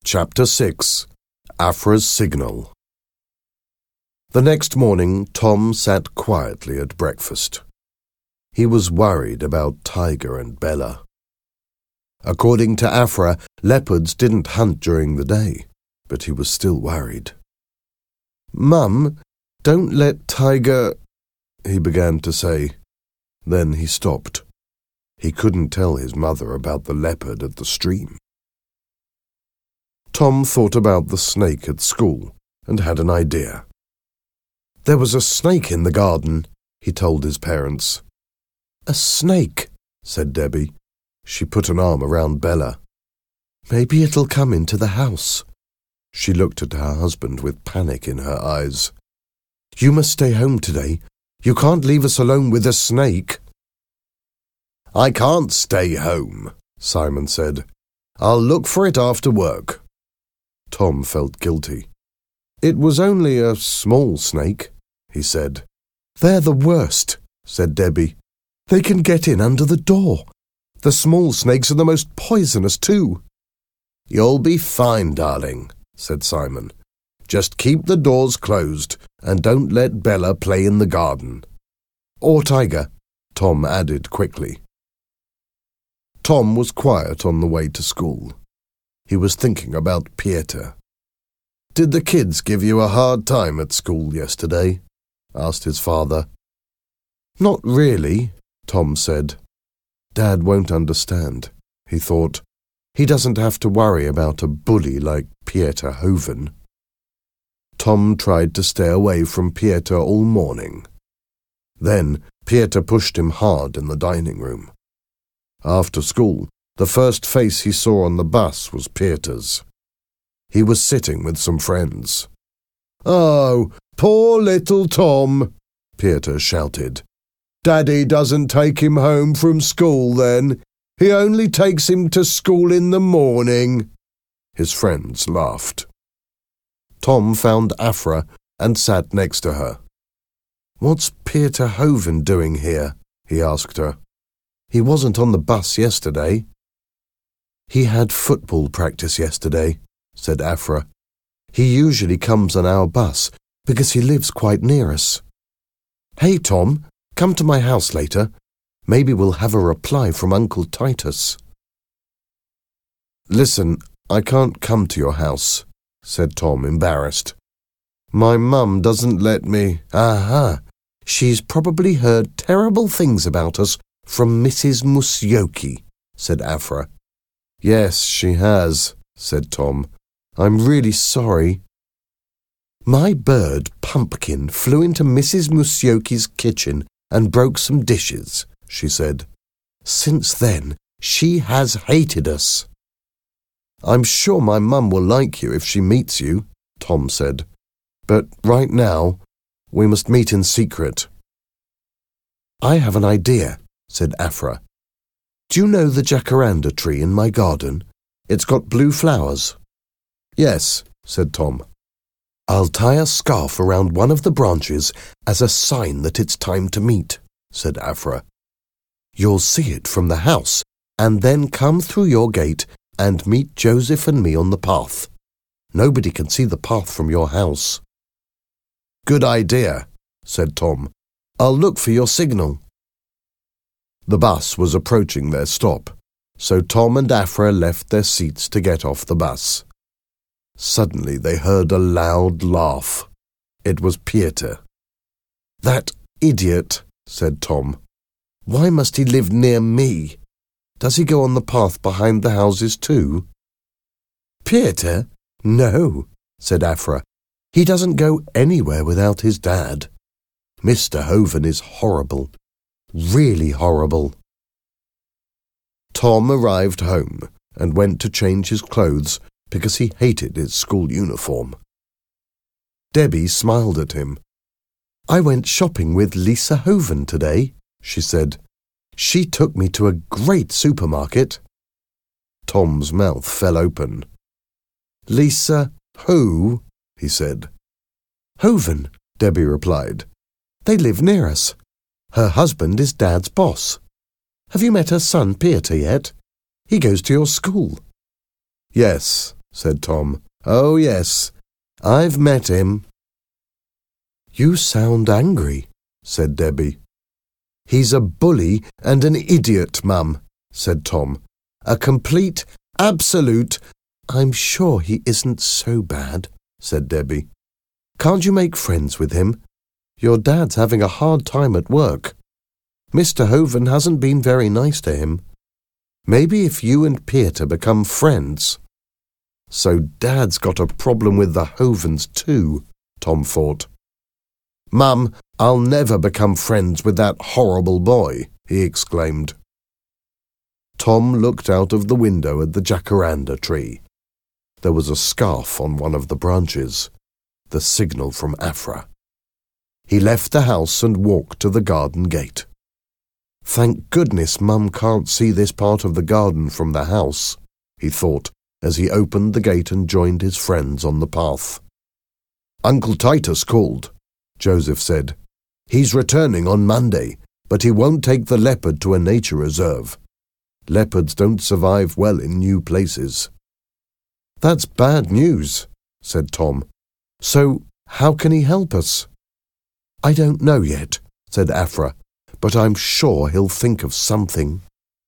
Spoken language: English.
Chapter 6. Afra's Signal. The next morning, Tom sat quietly at breakfast. He was worried about Tiger and Bella. According to Afra, leopards didn't hunt during the day, but he was still worried. "Mum, don't let Tiger—" he began to say. Then he stopped. He couldn't tell his mother about the leopard at the stream. Tom thought about the snake at school and had an idea. "There was a snake in the garden," he told his parents. "A snake," said Debbie. She put an arm around Bella. "Maybe it'll come into the house." She looked at her husband with panic in her eyes. "You must stay home today. You can't leave us alone with a snake." "I can't stay home," Simon said. "I'll look for it after work." Tom felt guilty. "It was only a small snake," he said. "They're the worst," said Debbie. "They can get in under the door. The small snakes are the most poisonous too." "You'll be fine, darling," said Simon. "Just keep the doors closed and don't let Bella play in the garden." "Or Tiger," Tom added quickly. Tom was quiet on the way to school. He was thinking about Pieter. "Did the kids give you a hard time at school yesterday?" asked his father. "Not really," Tom said. "Dad won't understand," he thought. "He doesn't have to worry about a bully like Pieter Hoven." Tom tried to stay away from Pieter all morning. Then Pieter pushed him hard in the dining room. After school, the first face he saw on the bus was Pieter's. He was sitting with some friends. "Oh, poor little Tom," Pieter shouted. "Daddy doesn't take him home from school then. He only takes him to school in the morning." His friends laughed. Tom found Afra and sat next to her. "What's Pieter Hoven doing here?" he asked her. "He wasn't on the bus yesterday." "He had football practice yesterday," said Afra. "He usually comes on our bus because he lives quite near us. Hey, Tom, come to my house later. Maybe we'll have a reply from Uncle Titus." "Listen, I can't come to your house," said Tom, embarrassed. "My mum doesn't let me." "Aha! She's probably heard terrible things about us from Mrs. Musyoki," said Afra. "Yes, she has," said Tom. "I'm really sorry." "My bird, Pumpkin, flew into Mrs. Musyoki's kitchen and broke some dishes," she said. "Since then, she has hated us." "I'm sure my mum will like you if she meets you," Tom said. "But right now, we must meet in secret." "I have an idea," said Afra. "Do you know the jacaranda tree in my garden? It's got blue flowers." "Yes," said Tom. "I'll tie a scarf around one of the branches as a sign that it's time to meet," said Afra. "You'll see it from the house and then come through your gate and meet Joseph and me on the path. Nobody can see the path from your house." "Good idea," said Tom. "I'll look for your signal." The bus was approaching their stop, so Tom and Afra left their seats to get off the bus. Suddenly they heard a loud laugh. It was Pieter. "That idiot," said Tom. "Why must he live near me? Does he go on the path behind the houses too?" "Pieter? No," said Afra. "He doesn't go anywhere without his dad. Mr. Hoven is horrible. Really horrible." Tom arrived home and went to change his clothes because he hated his school uniform. Debbie smiled at him. "I went shopping with Lisa Hoven today," she said. "She took me to a great supermarket." Tom's mouth fell open. "Lisa who?" he said. "Hoven," Debbie replied. "They live near us. Her husband is Dad's boss. Have you met her son Pieter yet? He goes to your school." "Yes," said Tom. "Oh, yes, I've met him." "You sound angry," said Debbie. "He's a bully and an idiot, Mum," said Tom. "A complete, absolute—" "I'm sure he isn't so bad," said Debbie. "Can't you make friends with him? Your dad's having a hard time at work. Mr. Hoven hasn't been very nice to him. Maybe if you and Peter become friends—" "So Dad's got a problem with the Hovens too," Tom thought. "Mum, I'll never become friends with that horrible boy," he exclaimed. Tom looked out of the window at the jacaranda tree. There was a scarf on one of the branches, the signal from Afra. He left the house and walked to the garden gate. "Thank goodness Mum can't see this part of the garden from the house," he thought as he opened the gate and joined his friends on the path. "Uncle Titus called," Joseph said. "He's returning on Monday, but he won't take the leopard to a nature reserve. Leopards don't survive well in new places." "That's bad news," said Tom. "So how can he help us?" "I don't know yet," said Afra, "but I'm sure he'll think of something."